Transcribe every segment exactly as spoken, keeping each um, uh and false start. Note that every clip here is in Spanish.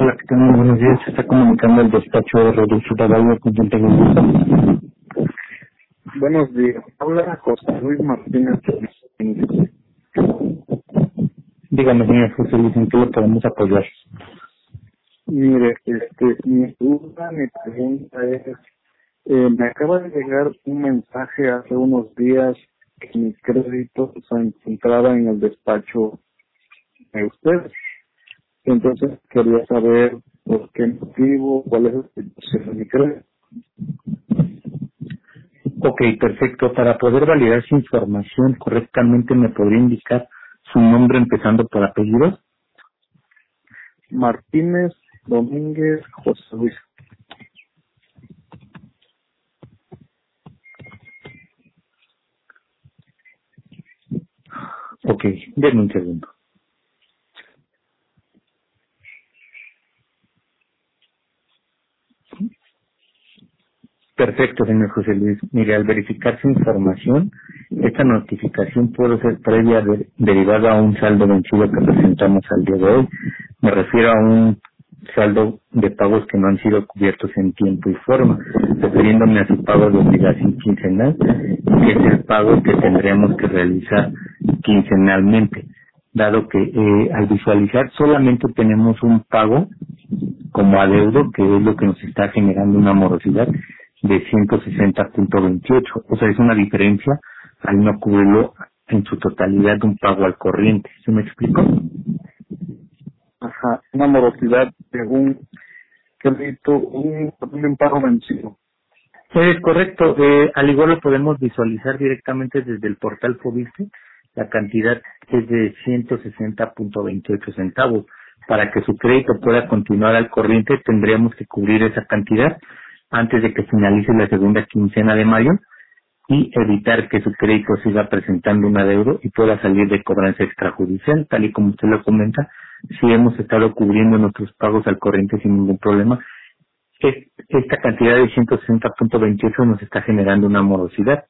Hola, ¿qué tal? Muy buenos días. Se está comunicando el despacho de Rodolfo Tadallo, con quien tengo el gusto. Buenos días. Habla José Luis Martínez. Dígame, señor José Luis, ¿en qué lo podemos apoyar? Mire, este, mi duda, mi pregunta es, eh, me acaba de llegar un mensaje hace unos días que mi crédito se encontraba en el despacho de ustedes. Entonces quería saber por qué motivo, cuál es la situación de mi crédito. Ok, perfecto. Para poder validar su información correctamente, ¿me podría indicar su nombre empezando por apellidos? Martínez Domínguez José Luis. Ok, denme un segundo. Perfecto, señor José Luis. Mire, al verificar su información, esta notificación puede ser previa de- derivada a un saldo vencido que presentamos al día de hoy. Me refiero a un saldo de pagos que no han sido cubiertos en tiempo y forma, refiriéndome a su pago de obligación quincenal, que es el pago que tendremos que realizar quincenalmente, dado que eh, al visualizar solamente tenemos un pago como adeudo, que es lo que nos está generando una morosidad de ciento sesenta punto veintiocho. O sea, es una diferencia al no cubrirlo en su totalidad de un pago al corriente. ¿Se me explicó? Ajá, una morosidad de un crédito, un, un pago vencido. Sí, es correcto. Eh, al igual lo podemos visualizar directamente desde el portal Fobiste. La cantidad es de ciento sesenta punto veintiocho centavos. Para que su crédito pueda continuar al corriente, tendríamos que cubrir esa cantidad antes de que finalice la segunda quincena de mayo y evitar que su crédito siga presentando un adeudo y pueda salir de cobranza extrajudicial, tal y como usted lo comenta. Si hemos estado cubriendo nuestros pagos al corriente sin ningún problema, es- esta cantidad de ciento sesenta punto veintiocho nos está generando una morosidad.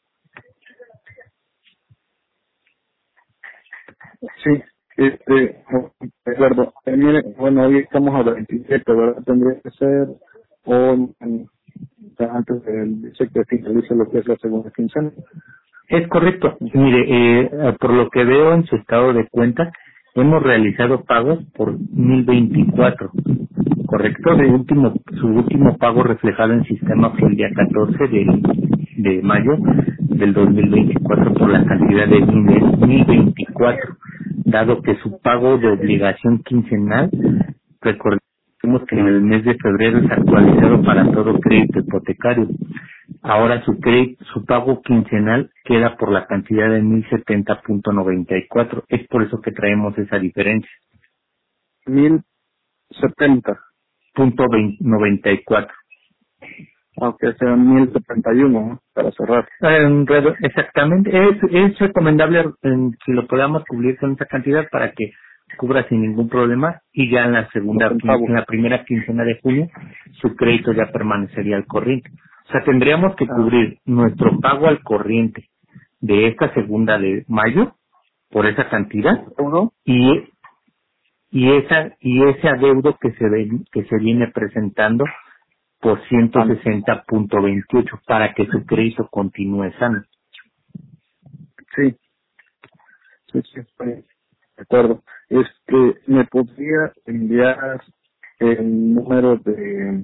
Sí, este, de acuerdo. Eh, mire, bueno, hoy estamos a veintisiete, ¿verdad? Tendría que ser o en- antes del dice que finalice lo que es la segunda quincena. Es correcto. Mire, eh, por lo que veo en su estado de cuenta, hemos realizado pagos por mil veinticuatro, ¿correcto? Su Sí, último, su último pago reflejado en sistema fue el día catorce de, de mayo del dos mil veinticuatro por la cantidad de mil veinticuatro, dado que su pago de obligación quincenal, recordemos que en el mes de febrero es actualizado para todo crédito hipotecario. Ahora su crédito, su pago quincenal queda por la cantidad de mil setenta punto noventa y cuatro. Es por eso que traemos esa diferencia. mil setenta, Punto noventa y cuatro. aunque sean mil setenta y uno, ¿no? Para cerrar. En redo- Exactamente. Es, es recomendable en, si lo podamos cubrir con esa cantidad para que cubra sin ningún problema y ya en la Los segunda, quin- centavos. en la primera quincena de junio, su crédito ya permanecería al corriente. O sea, tendríamos que Ah, cubrir nuestro pago al corriente de esta segunda de mayo por esa cantidad uno, y y esa y ese adeudo que se ven, que se viene presentando por ciento ah, sesenta punto veintiocho para que su crédito continúe sano. sí, sí, sí, estoy de acuerdo. Este, ¿me podría enviar el número de,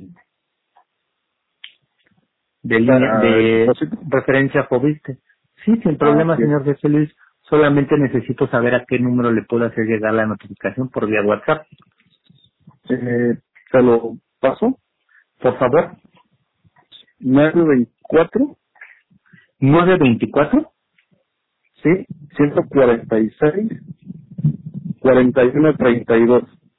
De línea para el de depósito? referencia Fobiste. Sí, sin Ah, problema, sí. señor José Luis. Solamente necesito saber a qué número le puedo hacer llegar la notificación por vía WhatsApp. Eh, ¿te lo paso? Por favor, nueve veinticuatro, nueve veinticuatro. sí, ciento cuarenta y seis, cuarenta y uno treinta y dos.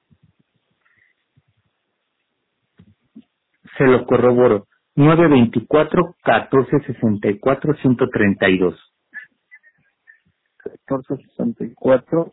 Se lo corroboro. nueve veinticuatro, catorce sesenta y cuatro, ciento treinta y dos. catorce sesenta y cuatro,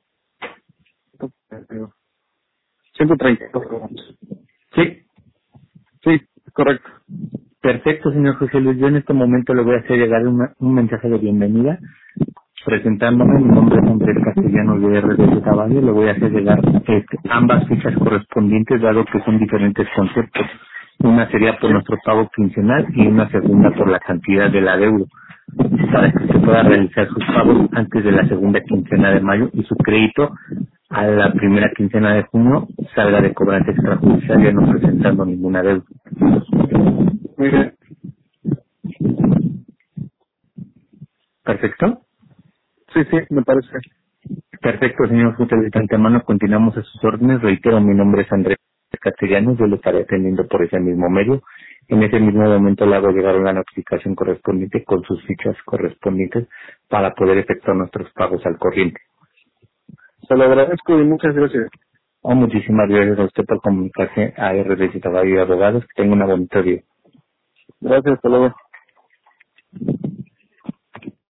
ciento treinta y dos. Sí, Sí, correcto. perfecto, señor José Luis. Yo en este momento le voy a hacer llegar una- un mensaje de bienvenida presentándome, mi nombre es Andrés Castellanos de R D Z Valle, le voy a hacer llegar este, ambas fichas correspondientes, dado que son diferentes conceptos. Una sería por nuestro pago quincenal y una segunda por la cantidad del adeudo, para que se pueda realizar sus pagos antes de la segunda quincena de mayo y su crédito a la primera quincena de junio salga de cobranza extrajudicial, ya no presentando ninguna deuda. Muy bien. ¿Perfecto? Sí, sí, me parece. Perfecto, señor Justo de antemano, continuamos a sus órdenes. Reitero, mi nombre es Andrés Castellanos, yo lo estaré atendiendo por ese mismo medio. En ese mismo momento le hago llegar una notificación correspondiente con sus fichas correspondientes para poder efectuar nuestros pagos al corriente. Se lo agradezco y muchas gracias. Oh, muchísimas gracias a usted por comunicarse a R D Z Valle Abogados. Que tenga una bonita día. Gracias, hasta luego.